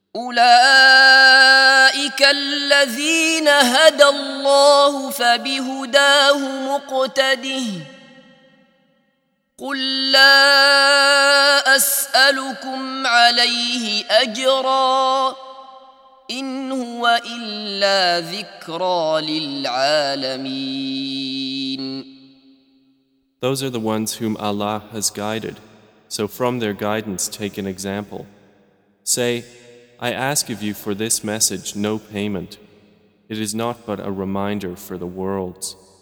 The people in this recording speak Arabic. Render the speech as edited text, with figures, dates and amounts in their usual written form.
أولئك الذين هدى الله فبهداه مقتده قل لا أسألكم عليه أجرا إن هو إلا ذكرى للعالمين. Those are the ones whom Allah has guided, so from their guidance take an example. Say, I ask of you for this message no payment. It is not but a reminder for the worlds.